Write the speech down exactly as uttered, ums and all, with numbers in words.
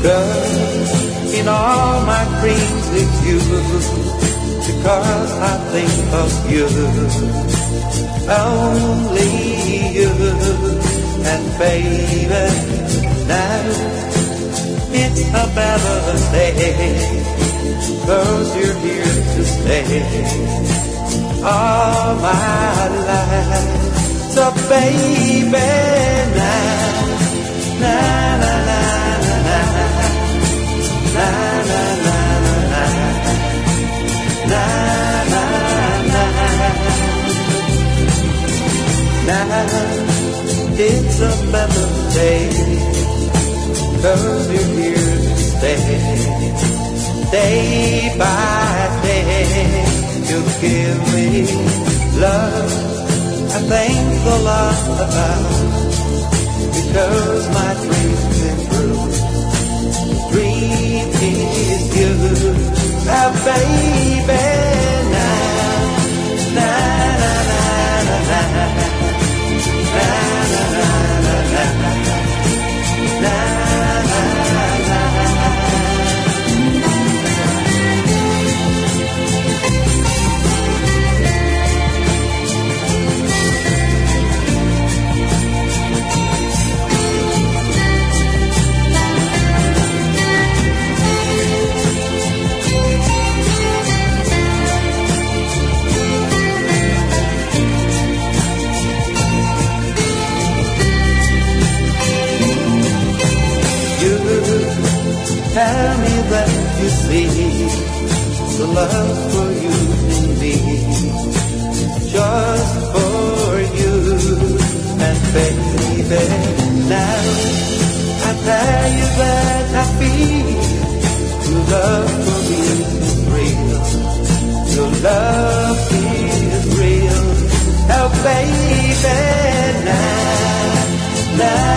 Girl, in all my dreams it's you, because I think of you, only you. And baby, now it's a better day, cause you're here to stay all my life. So baby, now, na na na na na na na na na na na. It's a better day, cause you're here to stay. Day by day, you give me love I think a lot about, because my dreams came true. Dream is you, now baby, now, na na na na na. Na na na na na na na na. Tell me that you see the love for you in me, just for you. And baby, now I tell you that I feel your love for me is real. Your love is real. Oh baby, now, now.